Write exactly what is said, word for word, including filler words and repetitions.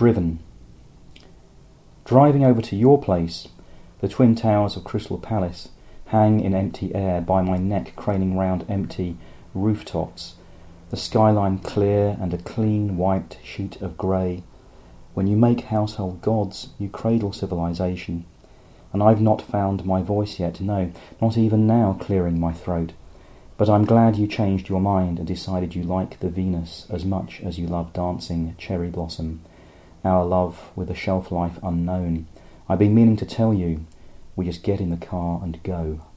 Driven. Driving over to your place, the twin towers of Crystal Palace hang in empty air by my neck, craning round empty rooftops, the skyline clear and a clean wiped sheet of grey. When you make household gods, you cradle civilization. And I've not found my voice yet, no, not even now clearing my throat. But I'm glad you changed your mind and decided you like the Venus as much as you love dancing cherry blossom, our love with a shelf life unknown. I've been meaning to tell you, we just get in the car and go.